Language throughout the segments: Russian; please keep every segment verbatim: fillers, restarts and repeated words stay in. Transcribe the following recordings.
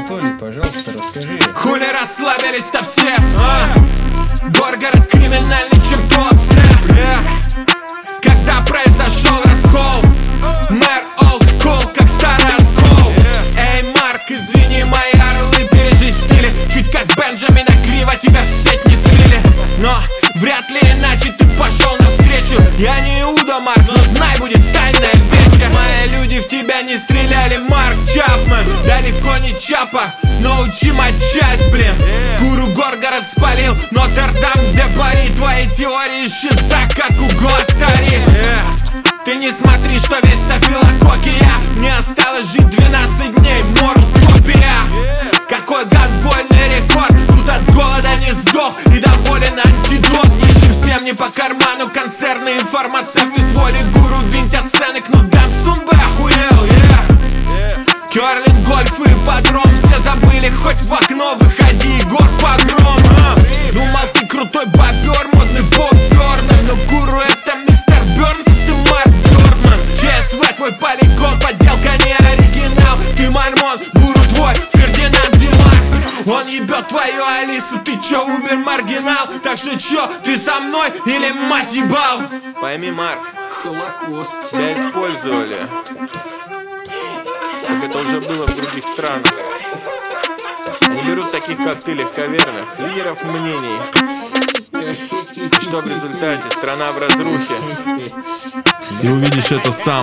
Анатолий, пожалуйста, расскажи. Хули расслабились-то все, а? Горгород криминальный, чем Туапсе. Когда произошел раскол, мэр олд скул, как старый раскол. Эй, Марк, извини, мои орлы пережестили. Чуть как Бенджамина криво, тебя в сеть не свили. Но вряд ли иначе ты пошел навстречу. Я не Иуда, Марк, но знай, будет тайная вечер. Мои люди в тебя не стреляли, Марк Чапман. Далеко не Чапа, но учи матчасть, блин. Гуру Горгород спалил, Нотр-Дам де Пари. Твои теории исчеза, как у Гуаттари. Ты не смотри, что весь стафилококия. Мне осталось жить двенадцать дней, мортопия. Какой гандбольный рекорд, тут от голода не сдох и доволен антидот. Нищим всем не по карману концерны и фармацевты. С воли гуру винтят цены, кнутом сумбы охуел, yeah. Керлинг, гольф и подром, все забыли, хоть в окно выходи, Егор погром, а? Думал ты крутой бобер, модный бог Бёрном, но гуру это мистер Бёрнс, ты Марк Бёрдман. ЧСВ твой полигон, подделка не оригинал. Ты мальмон, гуру твой Фердинанд Димар. Он ебет твою Алису, ты чё, умер маргинал? Так что чё, ты со мной или мать ебал? Пойми, Марк, Холокост. тебя использовали, как это уже было в других странах. Они берут таких, как ты, легковерных лидеров мнений. И что в результате? Страна в разрухе. Ты увидишь это сам.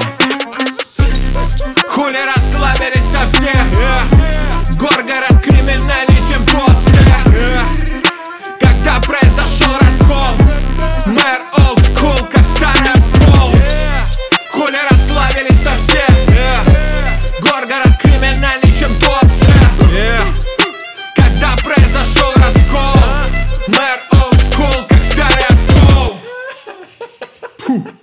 Хули расслабились-то все, yeah. Горгород криминальный, чем Туапсе. Когда произошел раскол, мэр олд скул, как старый раскол. Хули расслабились-то все, yeah. Горгород криминальный, чем Туапсе. Когда произошел раскол, мэр олд скул, как старый раскол. Фу.